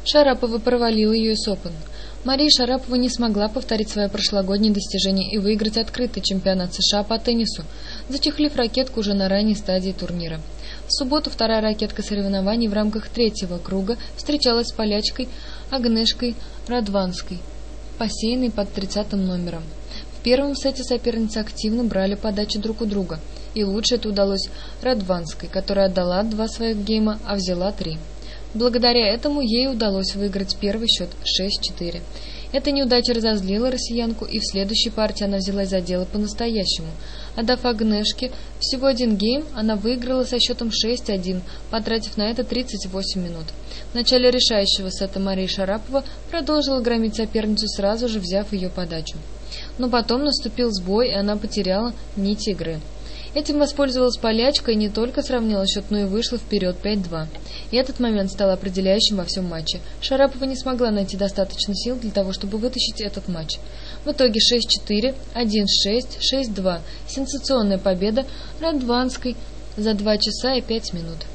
Шарапова провалила US Open. Мария Шарапова не смогла повторить свое прошлогоднее достижение и выиграть открытый чемпионат США по теннису, зачехлив ракетку уже на ранней стадии турнира. В субботу вторая ракетка соревнований в рамках третьего круга встречалась с полячкой Агнешкой Радванской, посеянной под 30-м номером. В первом сете соперницы активно брали подачи друг у друга, и лучше это удалось Радванской, которая отдала 2 своих гейма, а взяла 3. Благодаря этому ей удалось выиграть первый счет 6-4. Эта неудача разозлила россиянку, и в следующей партии она взялась за дело по-настоящему. Отдав Агнешке всего 1 гейм, она выиграла со счетом 6-1, потратив на это 38 минут. В начале решающего сета Мария Шарапова продолжила громить соперницу, сразу же взяв ее подачу. Но потом наступил сбой, и она потеряла нить игры. Этим воспользовалась полячка и не только сравняла счет, но и вышла вперед 5-2. И этот момент стал определяющим во всем матче. Шарапова не смогла найти достаточно сил для того, чтобы вытащить этот матч. В итоге 6-4, 1-6, 6-2. Сенсационная победа Радванской за 2 часа и 5 минут.